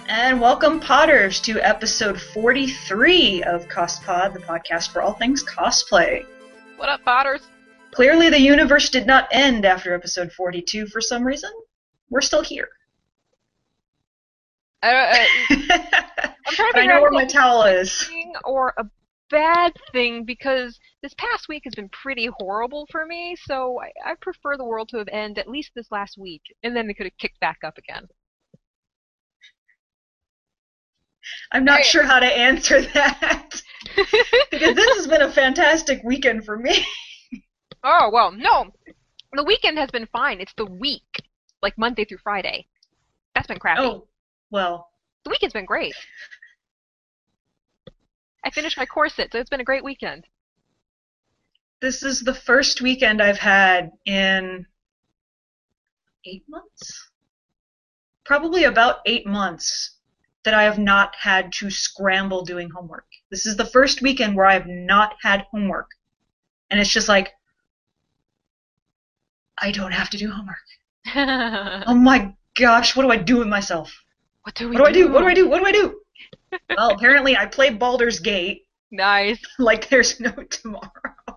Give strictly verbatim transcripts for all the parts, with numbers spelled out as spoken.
And welcome, Potters, to episode forty-three of CosPod, the podcast for all things cosplay. What up, Potters? Clearly, the universe did not end after episode forty-two for some reason. We're still here. Uh, uh, I'm trying to I know where my towel is. Or a bad thing, because this past week has been pretty horrible for me, so I, I prefer the world to have ended at least this last week, and then they could have kicked back up again. I'm not right. sure how to answer that. Because this has been a fantastic weekend for me. Oh, well, no. The weekend has been fine. It's the week. Like Monday through Friday. That's been crappy. Oh, well. The weekend's been great. I finished my corset, so it's been a great weekend. This is the first weekend I've had in eight months? Probably about eight months. That I have not had to scramble doing homework. This is the first weekend where I have not had homework. And it's just like, I don't have to do homework. Oh my gosh, what do I do with myself? What do we what do, do? I do? What do I do? What do I do? Well, apparently I play Baldur's Gate. Nice. Like there's no tomorrow.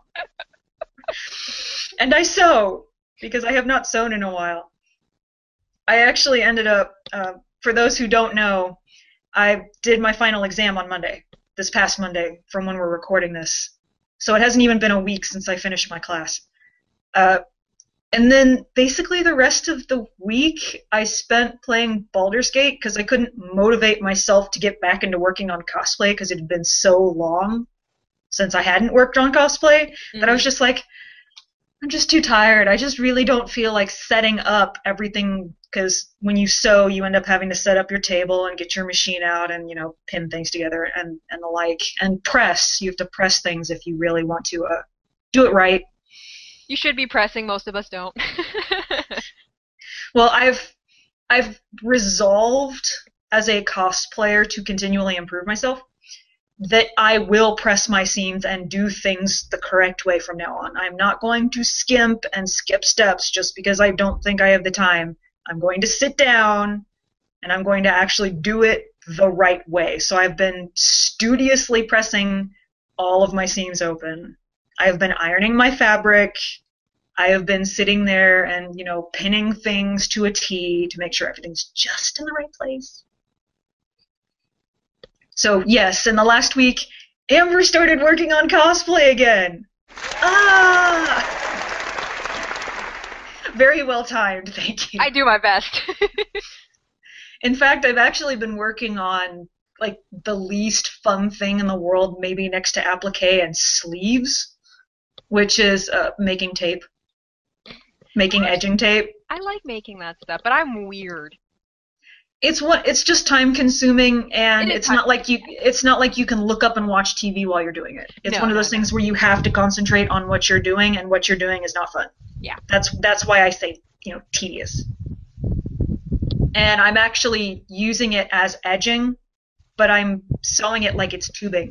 And I sew, because I have not sewn in a while. I actually ended up, uh, for those who don't know, I did my final exam on Monday, this past Monday, from when we're recording this. So it hasn't even been a week since I finished my class. Uh, and then basically the rest of the week I spent playing Baldur's Gate because I couldn't motivate myself to get back into working on cosplay because it had been so long since I hadn't worked on cosplay mm-hmm. that I was just like, I'm just too tired. I just really don't feel like setting up everything because when you sew, you end up having to set up your table and get your machine out and, you know, pin things together and, and the like. And press. You have to press things if you really want to uh, do it right. You should be pressing. Most of us don't. Well, I've I've resolved as a cosplayer to continually improve myself. That I will press my seams and do things the correct way from now on. I'm not going to skimp and skip steps just because I don't think I have the time. I'm going to sit down and I'm going to actually do it the right way. So I've been studiously pressing all of my seams open. I have been ironing my fabric. I have been sitting there and, you know, pinning things to a T to make sure everything's just in the right place. So, yes, in the last week, Amber started working on cosplay again. Ah! Very well timed, thank you. I do my best. In fact, I've actually been working on, like, the least fun thing in the world, maybe next to applique and sleeves, which is uh, making tape. Making edging tape. I like making that stuff, but I'm weird. It's what it's just time consuming, and it it's not like you it's not like you can look up and watch T V while you're doing it. It's no, one of those no, things no. where you have to concentrate on what you're doing, and what you're doing is not fun. Yeah. That's that's why I say, you know, tedious. And I'm actually using it as edging, but I'm sewing it like it's tubing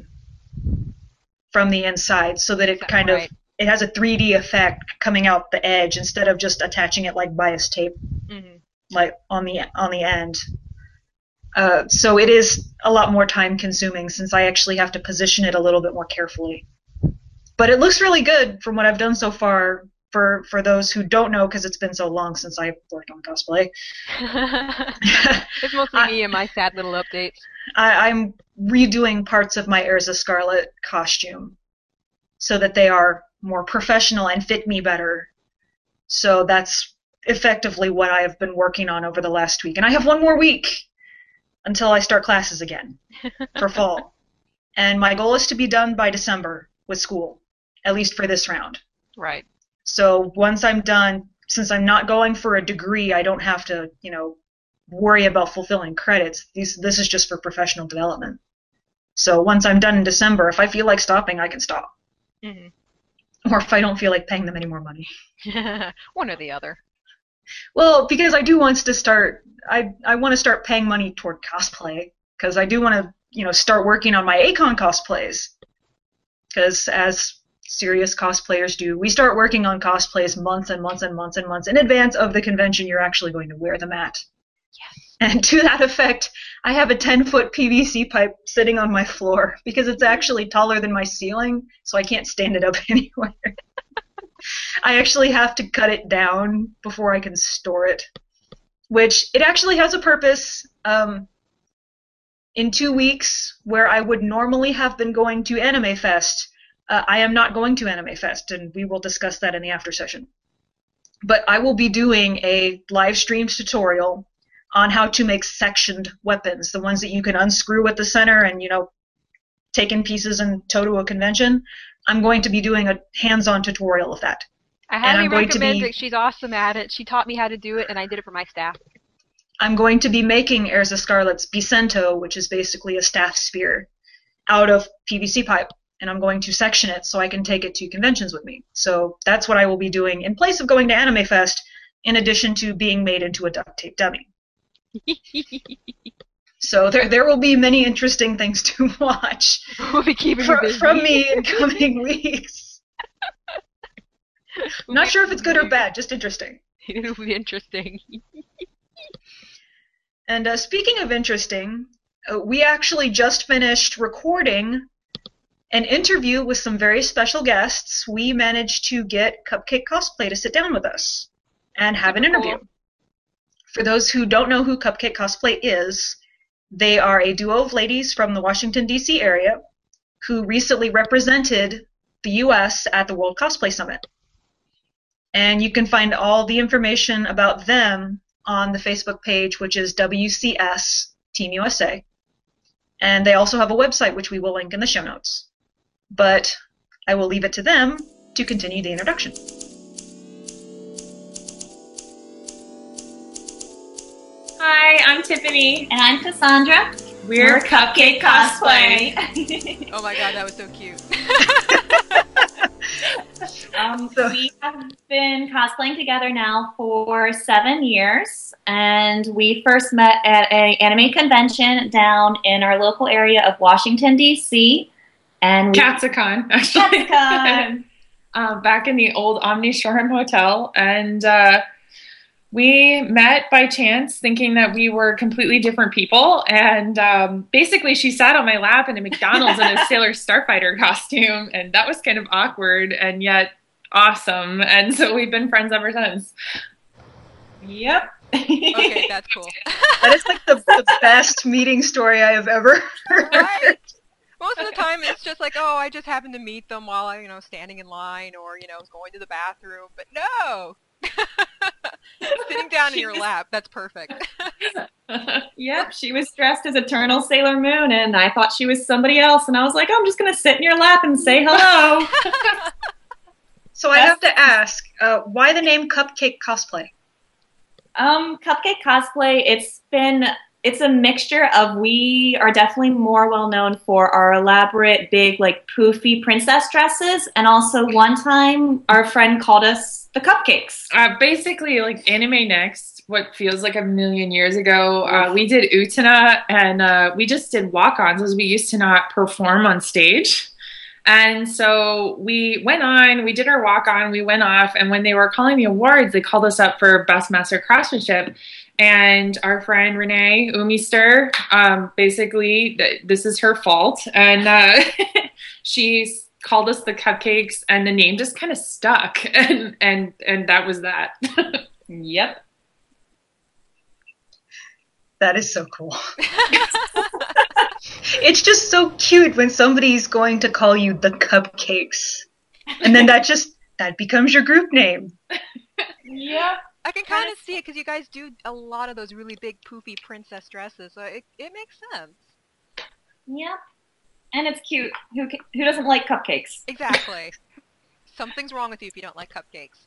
from the inside so that it That's kind right. of it has a three D effect coming out the edge instead of just attaching it like bias tape. Mm-hmm. Like on the on the end. Uh, so it is a lot more time consuming since I actually have to position it a little bit more carefully. But it looks really good from what I've done so far for, for those who don't know because it's been so long since I've worked on cosplay. It's mostly I, me and my sad little updates. I, I'm redoing parts of my Erza Scarlet costume so that they are more professional and fit me better. So that's effectively what I have been working on over the last week. And I have one more week until I start classes again for fall. And my goal is to be done by December with school, at least for this round. Right. So once I'm done, since I'm not going for a degree, I don't have to, you know, worry about fulfilling credits. These, this is just for professional development. So once I'm done in December, if I feel like stopping, I can stop. Mm-hmm. Or if I don't feel like paying them any more money. One or the other. Well, because I do want to start, I I want to start paying money toward cosplay, because I do want to, you know, start working on my A CON cosplays. Because as serious cosplayers do, we start working on cosplays months and months and months and months in advance of the convention you're actually going to wear them at. Yes. And to that effect, I have a ten-foot P V C pipe sitting on my floor because it's actually taller than my ceiling, so I can't stand it up anywhere. I actually have to cut it down before I can store it, which it actually has a purpose. Um, in two weeks, where I would normally have been going to Anime Fest, uh, I am not going to Anime Fest, and we will discuss that in the after session. But I will be doing a live-streamed tutorial on how to make sectioned weapons, the ones that you can unscrew at the center and, you know, take in pieces and tow to a convention. I'm going to be doing a hands-on tutorial of that. I highly recommend be, it. She's awesome at it. She taught me how to do it, and I did it for my staff. I'm going to be making Erza Scarlet's Bicento, which is basically a staff spear, out of P V C pipe, and I'm going to section it so I can take it to conventions with me. So that's what I will be doing in place of going to Anime Fest, in addition to being made into a duct tape dummy. So there there will be many interesting things to watch We'll be keeping fr- you busy. from me in coming weeks. We'll Not be sure if it's good or busy. bad, just interesting. It'll be interesting. And uh, speaking of interesting, uh, we actually just finished recording an interview with some very special guests. We managed to get Cupcake Cosplay to sit down with us and have an Super interview. cool. For those who don't know who Cupcake Cosplay is, they are a duo of ladies from the Washington, D C area who recently represented the U S at the World Cosplay Summit. And you can find all the information about them on the Facebook page, which is W C S Team U S A. And they also have a website, which we will link in the show notes. But I will leave it to them to continue the introduction. Hi, I'm Tiffany. And I'm Cassandra. We're, We're Cupcake Cosplay. Oh my god, that was so cute. um, so we have been cosplaying together now for seven years, and we first met at an anime convention down in our local area of Washington, D C And we Katsicon, actually. Katsicon. um, back in the old Omni Shoreham Hotel, and uh, we met by chance thinking that we were completely different people, and um, basically she sat on my lap in a McDonald's in a Sailor Starfighter costume, and that was kind of awkward and yet awesome, and so we've been friends ever since. Yep. Okay, that's cool. That is like the, the best meeting story I have ever heard. Right? Most of the time it's just like, oh, I just happened to meet them while I, you know, standing in line or, you know, going to the bathroom. But no! Sitting down in your lap, that's perfect. Yep, she was dressed as Eternal Sailor Moon, and I thought she was somebody else, and I was like, oh, I'm just going to sit in your lap and say hello. So I have to ask, uh, why the name Cupcake Cosplay? Um, Cupcake Cosplay, it's been, it's a mixture of, we are definitely more well known for our elaborate, big, like, poofy princess dresses, and also one time our friend called us the Cupcakes. Uh, basically, like Anime Next, what feels like a million years ago, uh, we did Utena, and uh, we just did walk-ons as we used to not perform on stage. And so we went on, we did our walk-on, we went off, and when they were calling the awards, they called us up for Best Master Craftsmanship. And our friend Renee Umister, um, basically, th- this is her fault. And uh, she called us the Cupcakes, and the name just kind of stuck. And, and, and that was that. Yep. That is so cool. It's just so cute when somebody's going to call you the Cupcakes. And then that just, that becomes your group name. Yep. I can kind of see it because you guys do a lot of those really big poofy princess dresses, so it, it makes sense. Yep. And it's cute. Who ca- who doesn't like cupcakes? Exactly. Something's wrong with you if you don't like cupcakes.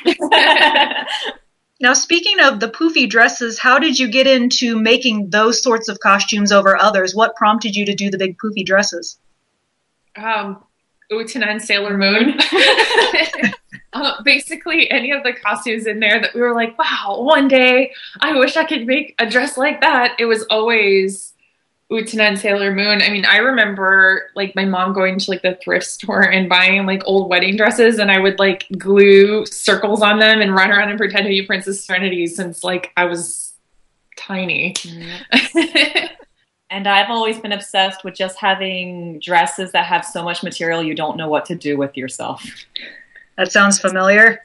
Now, speaking of the poofy dresses, how did you get into making those sorts of costumes over others? What prompted you to do the big poofy dresses? Um, Utena and Sailor Moon. uh, basically, any of the costumes in there that we were like, wow, one day I wish I could make a dress like that. It was always Utena and Sailor Moon. I mean, I remember like my mom going to like the thrift store and buying like old wedding dresses, and I would like glue circles on them and run around and pretend to be Princess Serenity since like I was tiny. And I've always been obsessed with just having dresses that have so much material you don't know what to do with yourself. That sounds familiar.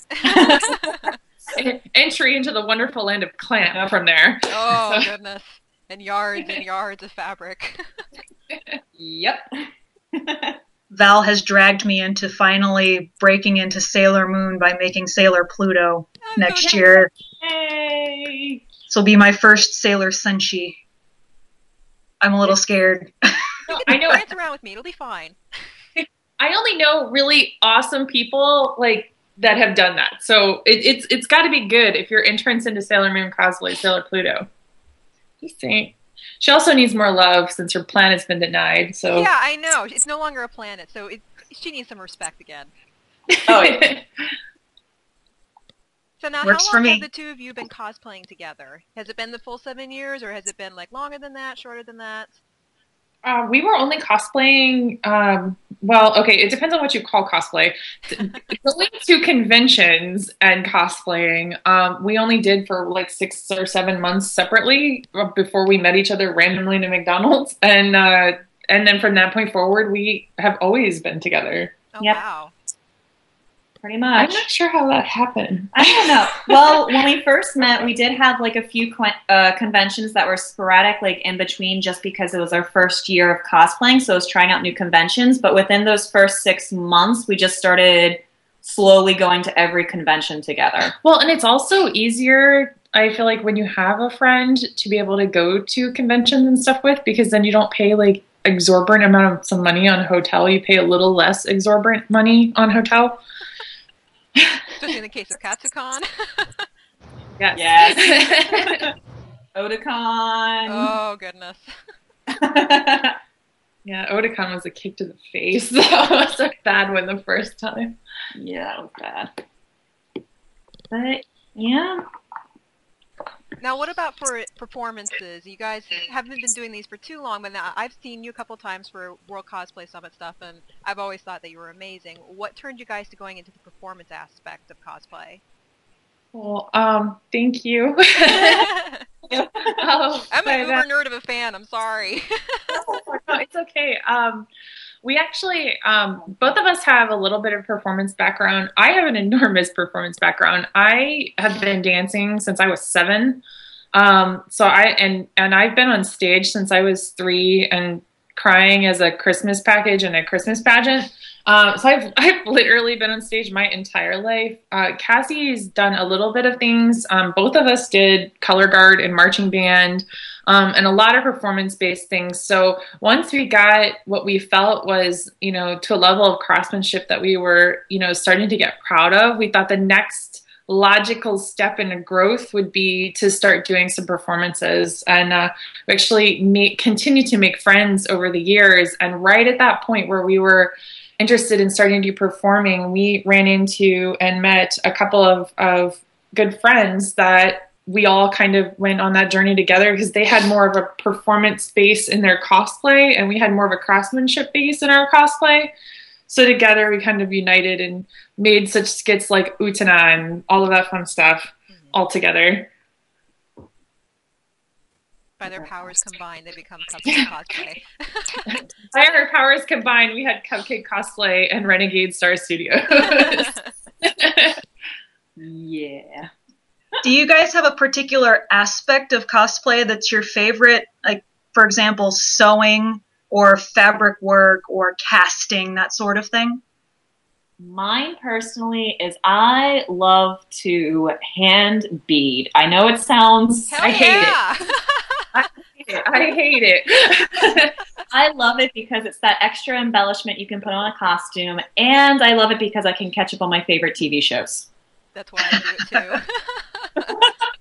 Entry into the wonderful land of clam from there. Oh, goodness. And yards and yards of fabric. Yep. Val has dragged me into finally breaking into Sailor Moon by making Sailor Pluto Oh, next so year. Yay! This will be my first Sailor Senshi. I'm a little scared. No, I know. Dance around with me. It'll be fine. I only know really awesome people like that have done that. So it, it's it's got to be good if your entrance into Sailor Moon cosplay, Sailor Pluto. Just saying. She also needs more love since her planet's been denied. So Yeah, I know. It's no longer a planet, so it, she needs some respect again. Oh, yeah. So now, Works how for long me. have the two of you been cosplaying together? Has it been the full seven years, or has it been like longer than that, shorter than that? Uh, we were only cosplaying, um, well, okay, it depends on what you call cosplay. Going to conventions and cosplaying, um, we only did for like six or seven months separately before we met each other randomly in a McDonald's. And, uh, and then from that point forward, we have always been together. Oh, Yep. wow. Pretty I'm much. not sure how that happened. I don't know. Well, when we first met, we did have like a few qu- uh, conventions that were sporadic, like in between, just because it was our first year of cosplaying. So I was trying out new conventions. But within those first six months, we just started slowly going to every convention together. Well, and it's also easier, I feel like, when you have a friend to be able to go to conventions and stuff with, because then you don't pay like exorbitant amount of some money on hotel. You pay a little less exorbitant money on hotel. Especially in the case of Katsucon. Yes. Yes. Otakon. Oh, goodness. Yeah, Otakon was a kick to the face. That was a bad one the first time. Yeah, that was bad. But, yeah. Now, what about for performances? You guys haven't been doing these for too long, but now I've seen you a couple times for World Cosplay Summit stuff, and I've always thought that you were amazing. What turned you guys to going into the performance aspect of cosplay? Well, um, thank you. Oh, I'm an but, uh, uber nerd of a fan. I'm sorry. no, it's okay. Um, we actually, um, both of us have a little bit of performance background. I have an enormous performance background. I have been dancing since I was seven. Um, so I, and, and I've been on stage since I was three and crying as a Christmas package in a Christmas pageant. Um, so I've, I've literally been on stage my entire life. Uh, Cassie's done a little bit of things. Um, both of us did color guard and marching band, um, and a lot of performance-based things. So once we got what we felt was, you know, to a level of craftsmanship that we were, you know, starting to get proud of, we thought the next logical step in a growth would be to start doing some performances. And uh, we actually make, continue to make friends over the years. And right at that point where we were interested in starting to do performing, we ran into and met a couple of, of good friends that we all kind of went on that journey together because they had more of a performance base in their cosplay and we had more of a craftsmanship base in our cosplay. So together we kind of united and made such skits like Utena and all of that fun stuff mm-hmm. all together. By their powers combined, they become Cupcake Cosplay. By our powers combined, we had Cupcake Cosplay and Renegade Star Studios. Yeah. Do you guys have a particular aspect of cosplay that's your favorite? Like, for example, sewing or fabric work or casting, that sort of thing? Mine personally is I love to hand bead. I know it sounds... Hell I yeah. hate it. I hate it. I hate it. I love it because it's that extra embellishment you can put on a costume, and I love it because I can catch up on my favorite T V shows. That's why I do it too.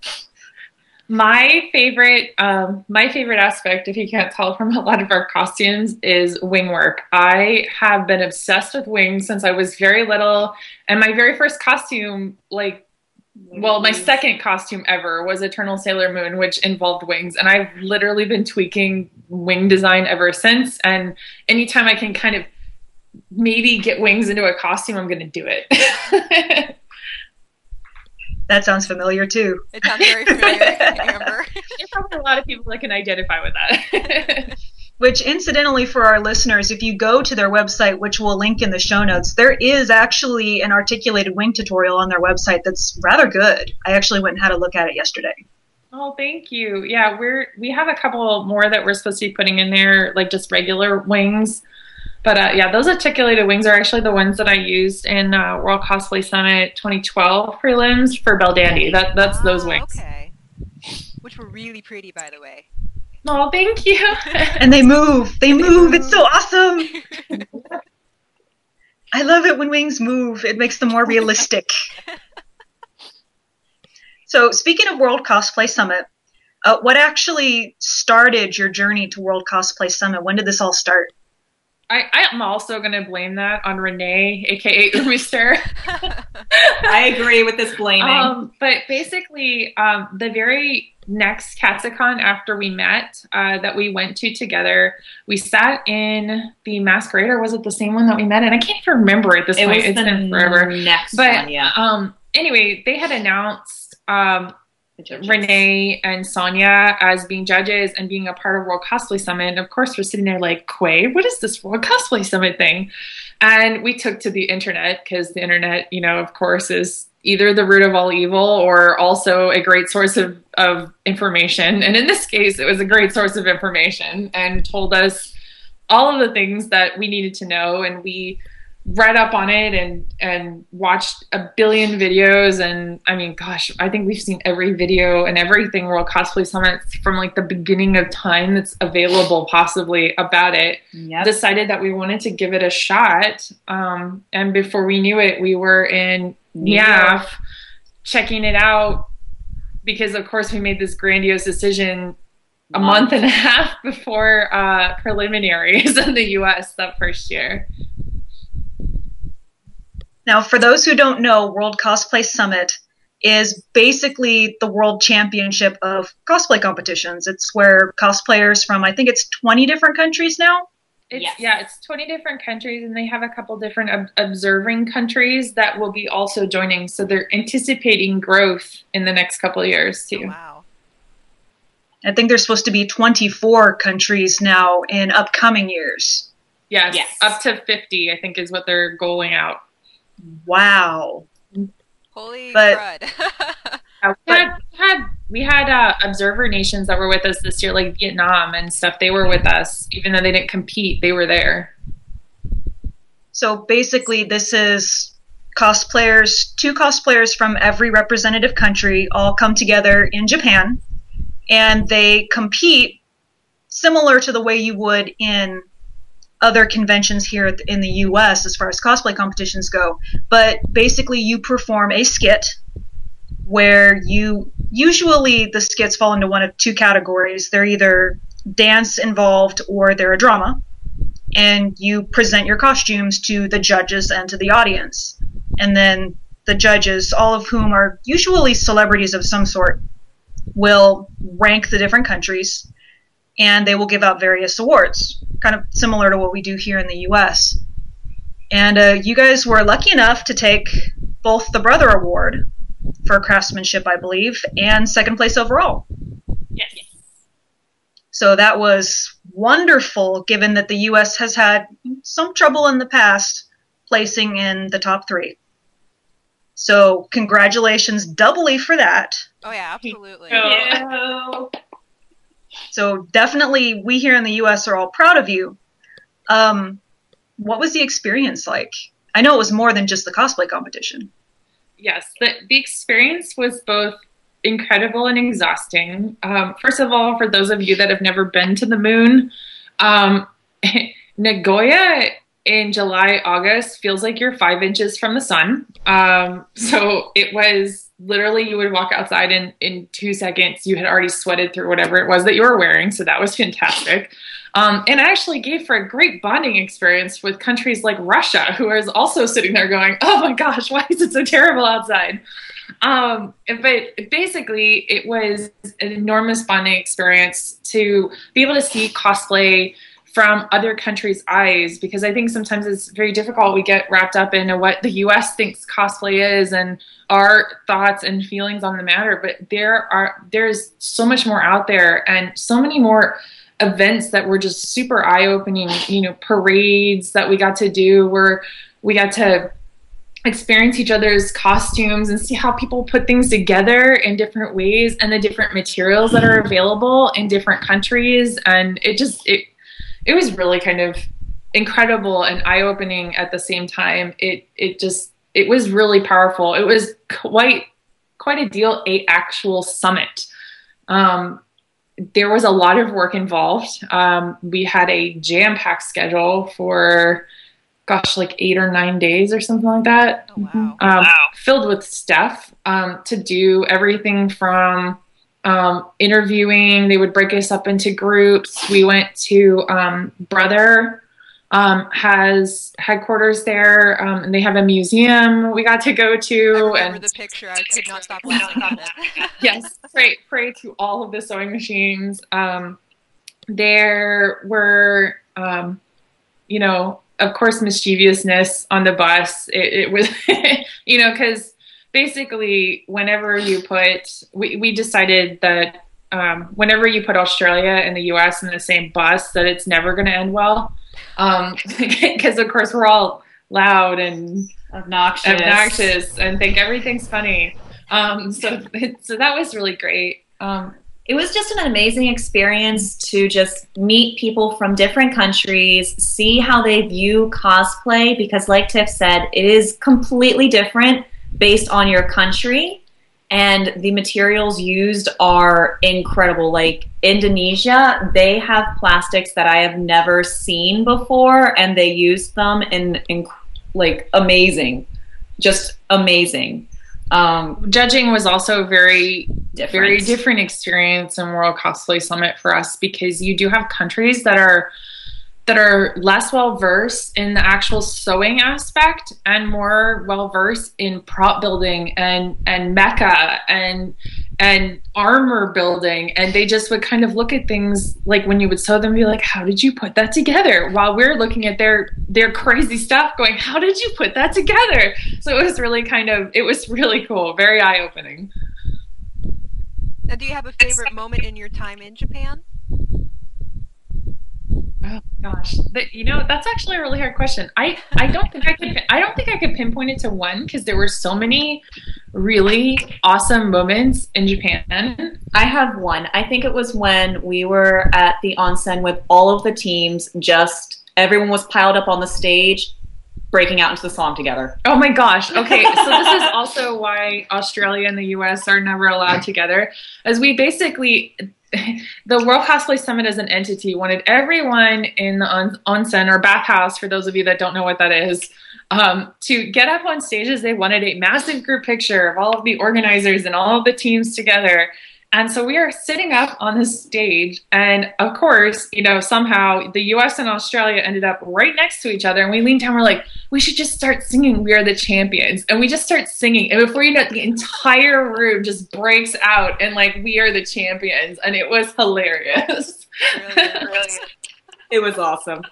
My favorite, um, my favorite aspect, if you can't tell from a lot of our costumes, is wing work. I have been obsessed with wings since I was very little, and my very first costume, like, well, my second costume ever was Eternal Sailor Moon, which involved wings, and I've literally been tweaking wing design ever since, and anytime I can kind of maybe get wings into a costume, I'm going to do it. That sounds familiar, too. It sounds very familiar, Amber. probably a lot of people that can identify with that. Which, incidentally, for our listeners, if you go to their website, which we'll link in the show notes, there is actually an articulated wing tutorial on their website that's rather good. I actually went and had a look at it yesterday. Oh, thank you. Yeah, we're we have a couple more that we're supposed to be putting in there, like just regular wings. But uh, yeah, those articulated wings are actually the ones that I used in uh, World Cosplay Summit twenty twelve prelims for Belldandy. That that's Ah, those wings. Okay. Which were really pretty, by the way. Oh, thank you. And they move. They move. It's so awesome. I love it when wings move. It makes them more realistic. So, speaking of World Cosplay Summit, uh, what actually started your journey to World Cosplay Summit? When did this all start? I, I'm also going to blame that on Renee, aka Rooster. I agree with this blaming. Um, but basically, um, the very next Katsucon after we met, uh, that we went to together, we sat in the Masquerader. Was it the same one that we met in? I can't even remember at this it point. was It's the been forever. next But one, yeah. um, anyway, they had announced um, The judges. Renee and Sonia as being judges and being a part of World Cosplay Summit. And of course, we're sitting there like, Quay, what is this World Cosplay Summit thing? And we took to the internet because the internet, you know, of course, is either the root of all evil or also a great source of, of information. And in this case, it was a great source of information and told us all of the things that we needed to know. And we read up on it and and watched a billion videos, and I mean, gosh, I think we've seen every video and everything World Cosplay Summit from like the beginning of time that's available possibly about it. Yep. Decided that we wanted to give it a shot, um, and before we knew it, we were in New N I York. A F checking it out because, of course, we made this grandiose decision a month and a half before uh, preliminaries in the U S that first year. Now, for those who don't know, World Cosplay Summit is basically the world championship of cosplay competitions. It's where cosplayers from, I think it's twenty different countries now. It's, Yes. Yeah, it's twenty different countries, and they have a couple different ob- observing countries that will be also joining. So they're anticipating growth in the next couple of years, Oh, too. wow. I think there's supposed to be twenty-four countries now in upcoming years. Yes, Yes. up to fifty, I think, is what they're goaling out. Wow. Holy But- crud. Uh, we had, we had, we had uh, observer nations that were with us this year, like Vietnam and stuff. They were with us. Even though they didn't compete, they were there. So basically, this is cosplayers, two cosplayers from every representative country all come together in Japan, and they compete similar to the way you would in other conventions here at the- in the U S as far as cosplay competitions go. But basically, you perform a skit where you usually the skits fall into one of two categories. They're either dance involved or they're a drama. And you present your costumes to the judges and to the audience. And then the judges, all of whom are usually celebrities of some sort, will rank the different countries, and they will give out various awards, kind of similar to what we do here in the U S. And uh, you guys were lucky enough to take both the Brother Award for craftsmanship, I believe, and second place overall. Yes. So that was wonderful, given that the U S has had some trouble in the past placing in the top three. So congratulations doubly for that. Oh, yeah, absolutely. Yeah. So definitely we here in the U S are all proud of you. Um, what was the experience like? I know it was more than just the cosplay competition. Yes, the, the experience was both incredible and exhausting. Um, first of all, for those of you that have never been to the moon, um, Nagoya in July, August feels like you're five inches from the sun. Um, so it was literally, you would walk outside and in two seconds, you had already sweated through whatever it was that you were wearing. So that was fantastic. Um, and actually gave for a great bonding experience with countries like Russia, who is also sitting there going, oh my gosh, why is it so terrible outside? Um, but basically, it was an enormous bonding experience to be able to see cosplay from other countries' eyes, because I think sometimes it's very difficult. We get wrapped up in what the U S thinks cosplay is and our thoughts and feelings on the matter. But there are there's so much more out there, and so many more events that were just super eye-opening. You know, parades that we got to do where we got to experience each other's costumes and see how people put things together in different ways, and the different materials that are available in different countries. And it just it it was really kind of incredible and eye-opening at the same time. It it just it was really powerful. It was quite quite a deal, a actual summit. Um, there was a lot of work involved. Um, we had a jam-packed schedule for, gosh, like eight or nine days or something like that. Oh, wow. Um, wow. Filled with stuff um, to do everything from um, interviewing. They would break us up into groups. We went to um, Brother um, has headquarters there, um, and they have a museum we got to go to. I remember and the picture. I could not stop laughing at it. Yes, pray, pray to all of the sewing machines. Um, there were, um, you know, of course, mischievousness on the bus. It, it was, you know, because basically whenever you put, we, we decided that um, whenever you put Australia and the U S in the same bus, that it's never going to end well. Because, um, of course, we're all loud and obnoxious, obnoxious and think everything's funny. Um, so, so that was really great. Um, It was just an amazing experience to just meet people from different countries, see how they view cosplay, because like Tiff said, it is completely different based on your country, and the materials used are incredible. Like Indonesia, they have plastics that I have never seen before, and they use them in, in like amazing, just amazing. Um, Judging was also very, different. very different experience in World Cosplay Summit for us, because you do have countries that are that are less well versed in the actual sewing aspect and more well versed in prop building and and mecha and and armor building, and they just would kind of look at things like when you would sew them, be like, "How did you put that together?" While we're looking at their their crazy stuff, going, "How did you put that together?" So it was really kind of it was really cool, very eye opening. Now, do you have a favorite moment in your time in Japan? Oh gosh, but, you know, that's actually a really hard question. I, I don't think I could I don't think I could pinpoint it to one, because there were so many really awesome moments in Japan. I have one. I think it was when we were at the onsen with all of the teams. Just everyone was piled up on the stage, breaking out into the song together. Oh my gosh. Okay, so this is also why Australia and the U S are never allowed together, as we basically, the World Cosplay Summit as an entity wanted everyone in the on- onsen or bathhouse, for those of you that don't know what that is, um, to get up on stages. They wanted a massive group picture of all of the organizers and all of the teams together. And so we are sitting up on the stage, and of course, you know, somehow the U S and Australia ended up right next to each other, and we leaned down, we're like, we should just start singing "We Are the Champions," and we just start singing, and before you know it, the entire room just breaks out and like, "We are the champions," and it was hilarious. Brilliant, brilliant. It was awesome.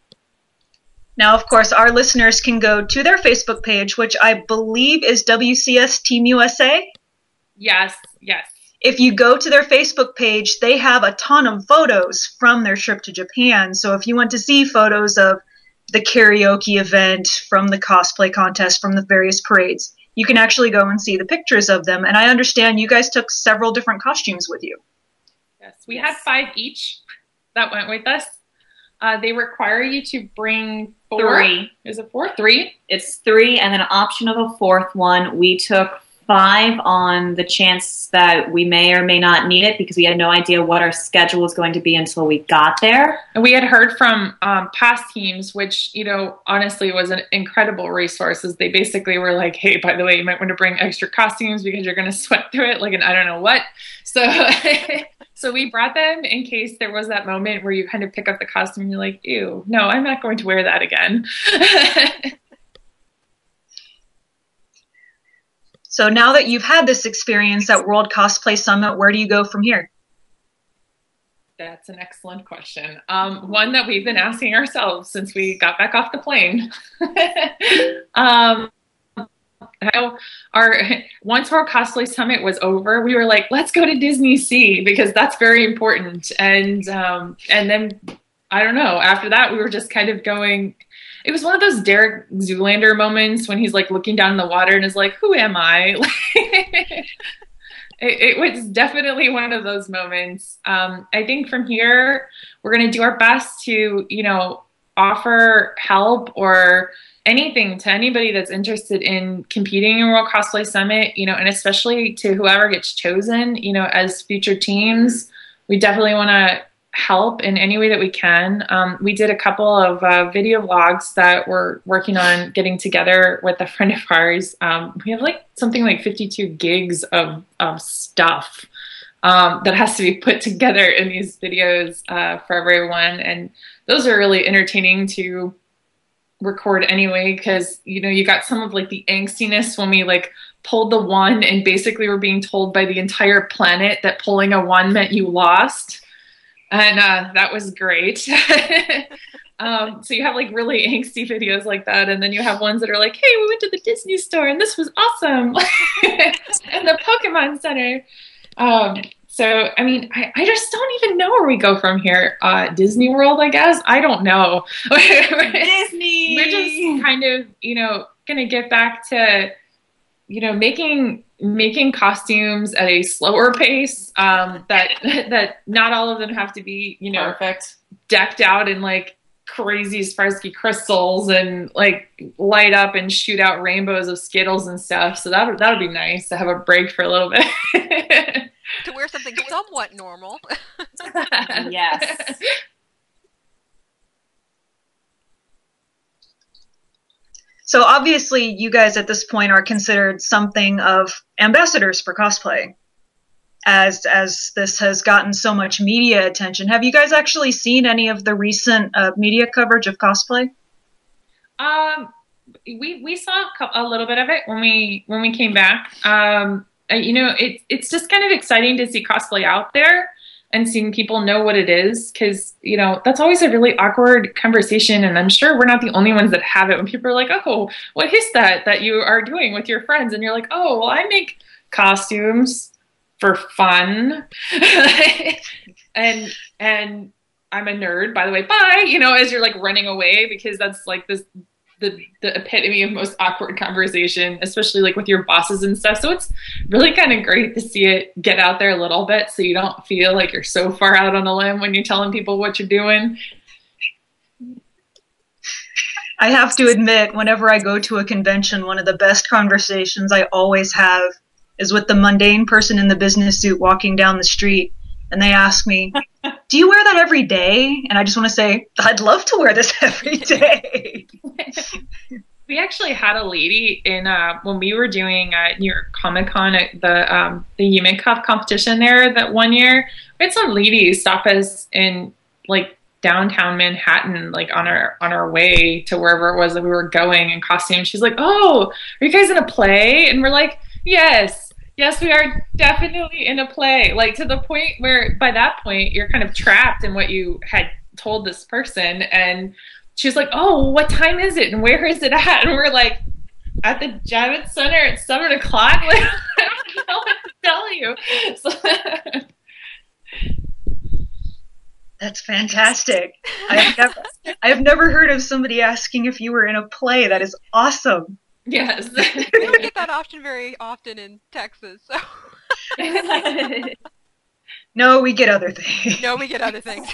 Now, of course, our listeners can go to their Facebook page, which I believe is W C S Team U S A. Yes, yes. If you go to their Facebook page, they have a ton of photos from their trip to Japan. So if you want to see photos of the karaoke event, from the cosplay contest, from the various parades, you can actually go and see the pictures of them. And I understand you guys took several different costumes with you. Yes, we yes. had five each that went with us. Uh, they require you to bring four. Three. Is it four? Three? It's three, and then an option of a fourth one. We took five on the chance that we may or may not need it, because we had no idea what our schedule was going to be until we got there. And we had heard from um, past teams, which, you know, honestly was an incredible resource. As they basically were like, "Hey, by the way, you might want to bring extra costumes because you're going to sweat through it like an I don't know what." So so we brought them in case there was that moment where you kind of pick up the costume and you're like, "Ew, no, I'm not going to wear that again." So now that you've had this experience at World Cosplay Summit, where do you go from here? That's an excellent question. Um, one that we've been asking ourselves since we got back off the plane. um, our once World Cosplay Summit was over, we were like, let's go to Disney Sea because that's very important. And um, and then I don't know. After that, we were just kind of going. It was one of those Derek Zoolander moments when he's like looking down in the water and is like, "Who am I?" It, it was definitely one of those moments. Um, I think from here, we're going to do our best to, you know, offer help or anything to anybody that's interested in competing in World Cosplay Summit, you know, and especially to whoever gets chosen, you know, as future teams. We definitely want to help in any way that we can. Um, we did a couple of uh, video vlogs that we're working on getting together with a friend of ours. Um, we have like something like fifty-two gigs of, of stuff um, that has to be put together in these videos uh, for everyone. And those are really entertaining to record anyway, because, you know, you got some of like the angstiness when we like pulled the one and basically were being told by the entire planet that pulling a one meant you lost. And uh, that was great. um, so you have like really angsty videos like that. And then you have ones that are like, hey, we went to the Disney store and this was awesome. And the Pokemon Center. Um, so, I mean, I, I just don't even know where we go from here. Uh, Disney World, I guess. I don't know. Disney! We're just kind of, you know, going to get back to, you know, making making costumes at a slower pace, um, that that not all of them have to be, you know, perfect, decked out in like crazy Swarovski crystals and like light up and shoot out rainbows of Skittles and stuff. So that that would be nice to have a break for a little bit. To wear something somewhat normal. Yes. So obviously you guys at this point are considered something of ambassadors for cosplay, as as this has gotten so much media attention. Have you guys actually seen any of the recent uh, media coverage of cosplay? Um, we we saw a little bit of it when we when we came back. Um, you know, it, it's just kind of exciting to see cosplay out there and seeing people know what it is, because, you know, that's always a really awkward conversation, and I'm sure we're not the only ones that have it when people are like, oh, what is that that you are doing with your friends? And you're like, oh, well, I make costumes for fun. and and I'm a nerd, by the way, bye, you know, as you're like running away, because that's like this the the epitome of most awkward conversation, especially like with your bosses and stuff. So it's really kind of great to see it get out there a little bit, so you don't feel like you're so far out on a limb when you're telling people what you're doing. I have to admit, whenever I go to a convention, one of the best conversations I always have is with the mundane person in the business suit walking down the street, and they ask me, do you wear that every day? And I just want to say, I'd love to wear this every day. We actually had a lady in, uh, when we were doing uh, New York Comic Con at the, um, the Yume Cup competition there that one year, we had some lady stop us in like downtown Manhattan, like on our, on our way to wherever it was that we were going in costume. She's like, oh, are you guys in a play? And we're like, yes. Yes, we are definitely in a play, like to the point where by that point you're kind of trapped in what you had told this person. And she's like, oh, what time is it? And where is it at? And we're like, at the Javits Center at seven o'clock. Like, I don't know what to tell you. So that's fantastic. I have, never, I have never heard of somebody asking if you were in a play. That is awesome. Yes. We don't get that option very often in Texas, so. No, we get other things. No, we get other things.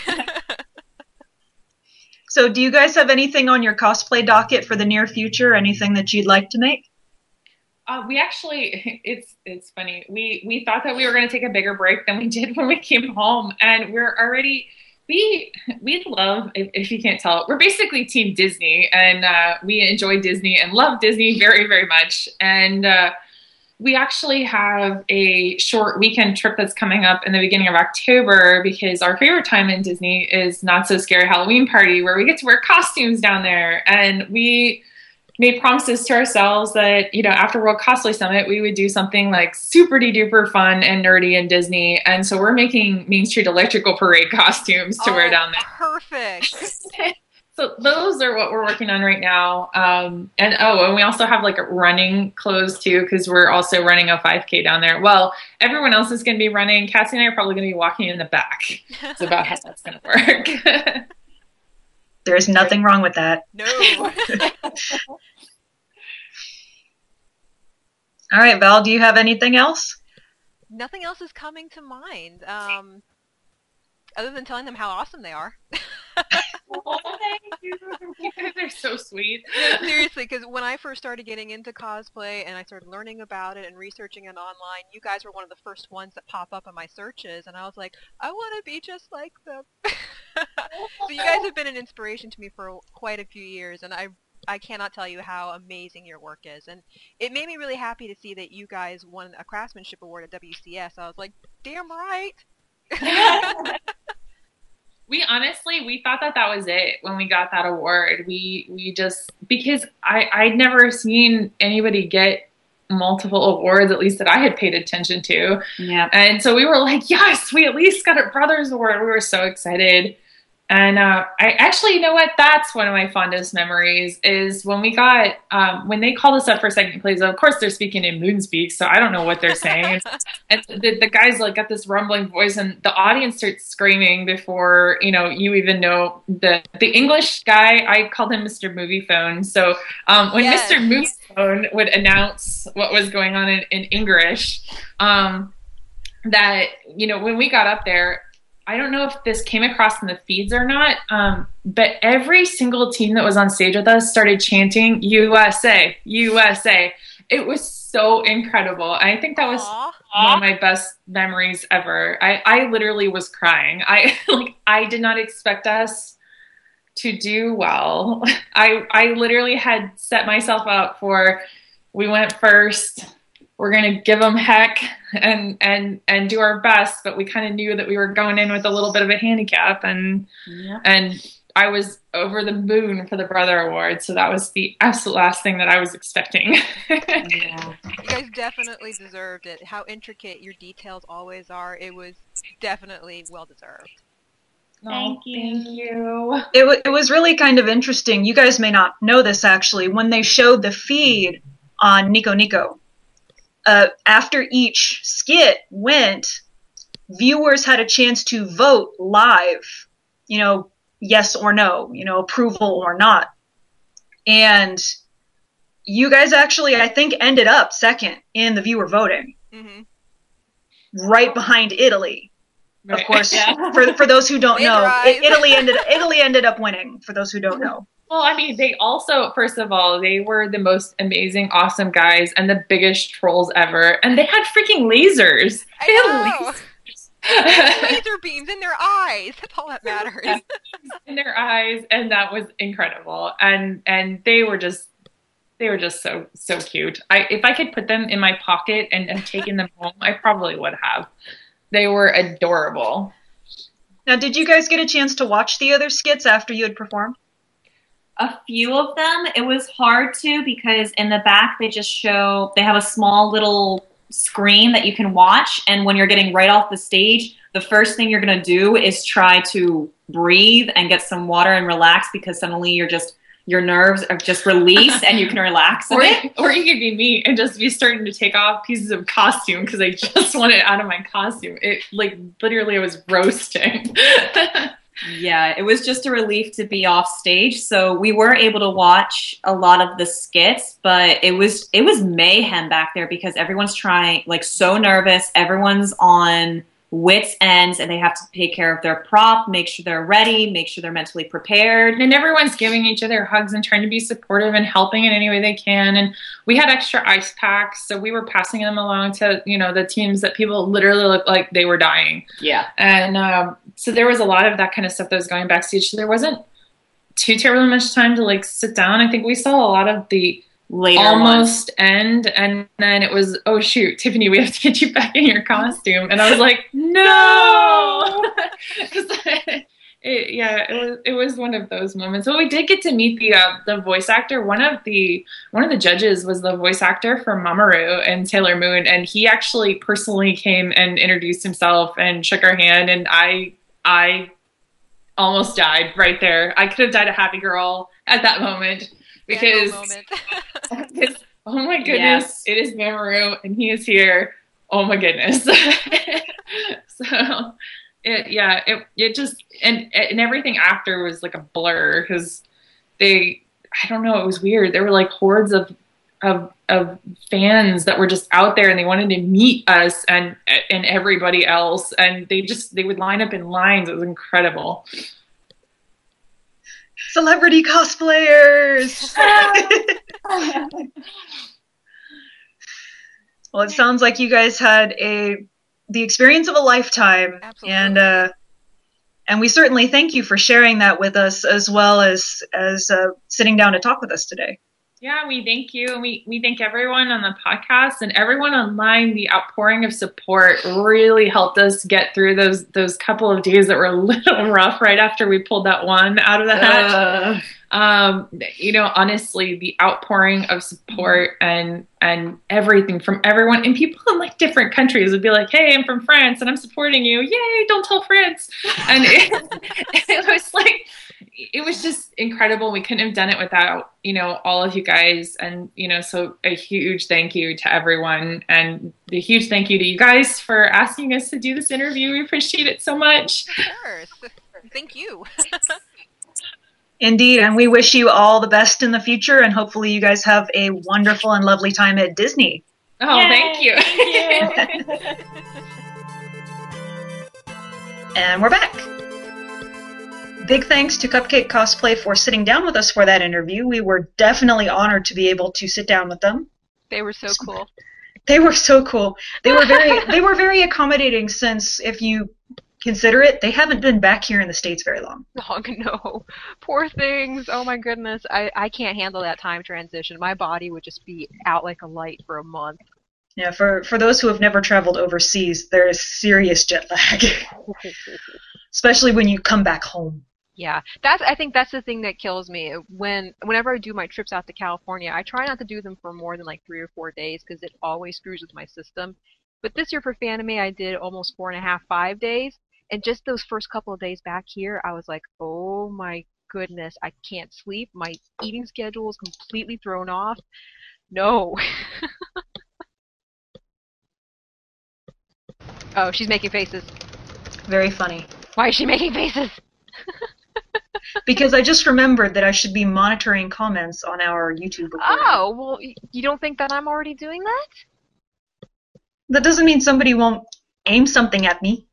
So do you guys have anything on your cosplay docket for the near future? Anything that you'd like to make? Uh, we actually, it's it's funny. We we thought that we were going to take a bigger break than we did when we came home, and we're already... We we love, if, if you can't tell, we're basically Team Disney, and uh, we enjoy Disney and love Disney very, very much. And uh, we actually have a short weekend trip that's coming up in the beginning of October, because our favorite time in Disney is Not So Scary Halloween Party, where we get to wear costumes down there. And we made promises to ourselves that, you know, after World Cosplay Summit, we would do something like super duper fun and nerdy and Disney. And so we're making Main Street Electrical Parade costumes to oh, wear down there. Perfect. So those are what we're working on right now. Um, and oh, and we also have like running clothes too, because we're also running a five K down there. Well, everyone else is going to be running. Cassie and I are probably going to be walking in the back. It's about how that's going to work. There's nothing wrong with that. No. All right, Val, do you have anything else? Nothing else is coming to mind, um, other than telling them how awesome they are. Oh, thank you. You guys are so sweet. No, seriously, because when I first started getting into cosplay and I started learning about it and researching it online, you guys were one of the first ones that pop up in my searches, and I was like, I want to be just like them. So you guys have been an inspiration to me for quite a few years, and I I cannot tell you how amazing your work is. And it made me really happy to see that you guys won a craftsmanship award at W C S. I was like, damn right. We honestly, we thought that that was it when we got that award. We we just, because I, I'd never seen anybody get multiple awards, at least that I had paid attention to. Yeah. And so we were like, yes, we at least got a Brothers Award. We were so excited. And uh, I actually, you know what? That's one of my fondest memories is when we got, um, when they called us up for second place. Of course, they're speaking in Moonspeak, so I don't know what they're saying. And the, the guys like got this rumbling voice, and the audience starts screaming before, you know, you even know the the English guy. I called him Mister Movie Phone. So um, when Yes. Mister Movie Phone would announce what was going on in, in English, um, that, you know, when we got up there, I don't know if this came across in the feeds or not, um, but every single team that was on stage with us started chanting U S A, U S A. It was so incredible. I think that was Aww. one of my best memories ever. I, I literally was crying. I like I did not expect us to do well. I I literally had set myself up for, we went first. We're going to give them heck and, and, and do our best. But we kind of knew that we were going in with a little bit of a handicap, and, Yeah. and I was over the moon for the Brother Award. So that was the absolute last thing that I was expecting. Yeah. You guys definitely deserved it. How intricate your details always are. It was definitely well deserved. Thank you. Thank you. It, w- it was really kind of interesting. You guys may not know this, actually. When they showed the feed on Nico Nico, uh, after each skit went, viewers had a chance to vote live, you know, yes or no, you know, approval or not. And you guys actually, I think, ended up second in the viewer voting, Mm-hmm. right behind Italy. Of Right. course, Yeah. for for those who don't They know, drive. I- Italy ended Italy ended up winning. For those who don't know, Well, I mean, they also, first of all, they were the most amazing, awesome guys and the biggest trolls ever. And they had freaking lasers. I They know. had lasers. Laser beams in their eyes. That's all that matters. in their eyes, and that was incredible. And and they were just they were just so so cute. I if I could put them in my pocket and have taken them home, I probably would have. They were adorable. now did you guys get a chance to watch the other skits after you had performed? A few of them, it was hard to, because in the back they just show, they have a small little screen that you can watch, and when you're getting right off the stage, the first thing you're going to do is try to breathe and get some water and relax, because suddenly you're just, your nerves are just released and you can relax a Or, bit. or you could be me and just be starting to take off pieces of costume because I just wanted out of my costume. It like literally I was roasting. Yeah, it was just a relief to be off stage. So we were able to watch a lot of the skits, but it was it was mayhem back there because everyone's trying, like, so nervous. Everyone's on wits ends, and they have to take care of their prop, make sure they're ready, make sure they're mentally prepared. And everyone's giving each other hugs and trying to be supportive and helping in any way they can. And we had extra ice packs, so we were passing them along to, you know, the teams that people literally looked like they were dying. Yeah. And um, so there was a lot of that kind of stuff that was going backstage. So there wasn't too terribly much time to like sit down. I think we saw a lot of the Later ones. almost end, and then it was, oh shoot, Tiffany, we have to get you back in your costume. And I was like, no, because It, yeah, it was it was one of those moments. Well, we did get to meet the uh, the voice actor. One of the one of the judges was the voice actor for Mamoru and Sailor Moon, and he actually personally came and introduced himself and shook our hand. And I I almost died right there. I could have died a happy girl at that moment because because oh my goodness, yes. It is Mamoru and he is here. Oh my goodness. So. It, yeah, it it just and and everything after was like a blur because they I don't know, it was weird. There were like hordes of of of fans that were just out there and they wanted to meet us and and everybody else, and they just they would line up in lines. It was incredible. Celebrity cosplayers. Well, it sounds like you guys had a the experience of a lifetime. Absolutely. and uh and we certainly thank you for sharing that with us, as well as as uh, sitting down to talk with us today. Yeah, we thank you. We we thank everyone on the podcast and everyone online. The outpouring of support really helped us get through those those couple of days that were a little rough right after we pulled that one out of the hatch. Uh. Um, you know, honestly, the outpouring of support and and everything from everyone, and people in like different countries would be like, "Hey, I'm from France and I'm supporting you. Yay! Don't tell France." And it, it was like, it was just incredible. We couldn't have done it without, you know, all of you guys. And, you know, so a huge thank you to everyone, and a huge thank you to you guys for asking us to do this interview. We appreciate it so much. Of course. Thank you. Indeed, and we wish you all the best in the future, and hopefully you guys have a wonderful and lovely time at Disney. Oh, Yay, thank you. Thank you. And we're back. Big thanks to Cupcake Cosplay for sitting down with us for that interview. We were definitely honored to be able to sit down with them. They were so cool. They were so cool. They were very they were very accommodating, since if you consider it, they haven't been back here in the States very long. Oh, no. Poor things. Oh, my goodness. I, I can't handle that time transition. My body would just be out like a light for a month. Yeah, for, for those who have never traveled overseas, there is serious jet lag. Especially when you come back home. Yeah, that's. I think that's the thing that kills me. When Whenever I do my trips out to California, I try not to do them for more than like three or four days because it always screws with my system. But this year for Fanime, I did almost four and a half, five days. And just those first couple of days back here, I was like, oh my goodness, I can't sleep. My eating schedule is completely thrown off. No. Oh, she's making faces. Very funny. Why is she making faces? Because I just remembered that I should be monitoring comments on our YouTube recording. Oh, well, you don't think that I'm already doing that? That doesn't mean somebody won't aim something at me.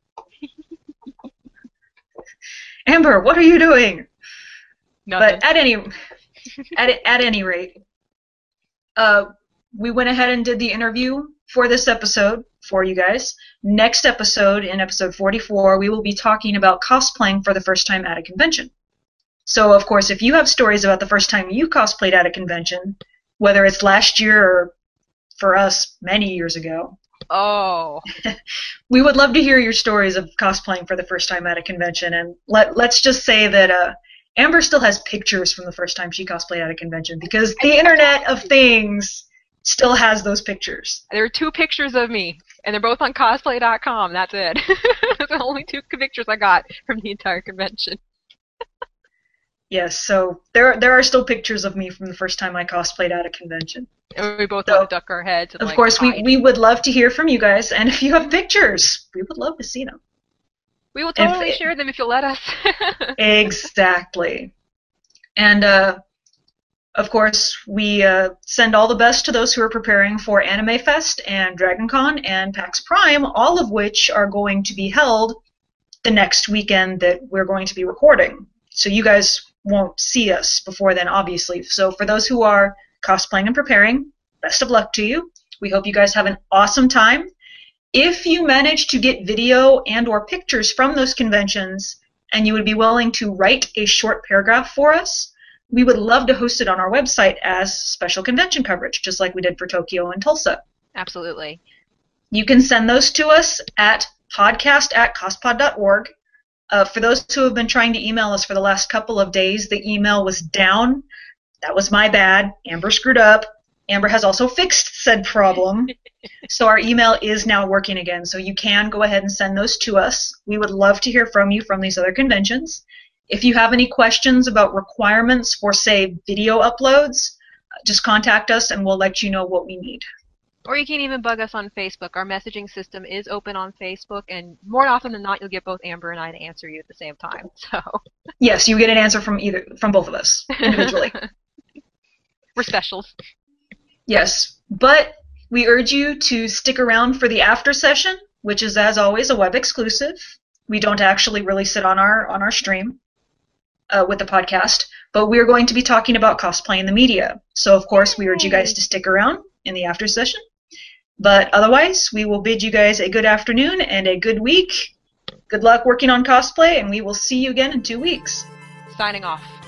Amber, what are you doing? Nothing. But at any at at any rate, uh, we went ahead and did the interview for this episode for you guys. Next episode, in episode forty-four, we will be talking about cosplaying for the first time at a convention. So, of course, if you have stories about the first time you cosplayed at a convention, whether it's last year or for us many years ago, oh, we would love to hear your stories of cosplaying for the first time at a convention. And let, let's just say that uh, Amber still has pictures from the first time she cosplayed at a convention, because the Internet of Things still has those pictures. There are two pictures of me, and they're both on cosplay dot com. That's it. That's the only two pictures I got from the entire convention. Yes, so there there are still pictures of me from the first time I cosplayed at a convention. And we both so, want to duck our heads. And, of like, course, hide. we, we would love to hear from you guys, and if you have pictures, we would love to see them. We will totally if, share them if you'll let us. Exactly. And, uh, of course, we uh, send all the best to those who are preparing for Anime Fest and Dragon Con and PAX Prime, all of which are going to be held the next weekend that we're going to be recording. So you guys won't see us before then, obviously. So for those who are cosplaying and preparing, best of luck to you. We hope you guys have an awesome time. If you manage to get video and or pictures from those conventions and you would be willing to write a short paragraph for us, we would love to host it on our website as special convention coverage, just like we did for Tokyo and Tulsa. Absolutely. You can send those to us at podcast at cospod dot org. Uh, for those who have been trying to email us for the last couple of days, the email was down. That was my bad. Amber screwed up. Amber has also fixed said problem. So our email is now working again. So you can go ahead and send those to us. We would love to hear from you from these other conventions. If you have any questions about requirements for, say, video uploads, just contact us and we'll let you know what we need. Or you can even bug us on Facebook. Our messaging system is open on Facebook, and more often than not, you'll get both Amber and I to answer you at the same time. So yes, you get an answer from either from both of us individually. We're specials. Yes, but we urge you to stick around for the after session, which is, as always, a web exclusive. We don't actually release it on our on our stream uh, with the podcast, but we're going to be talking about cosplay in the media. So, of course, we urge you guys to stick around in the after session. But otherwise, we will bid you guys a good afternoon and a good week. Good luck working on cosplay, and we will see you again in two weeks. Signing off.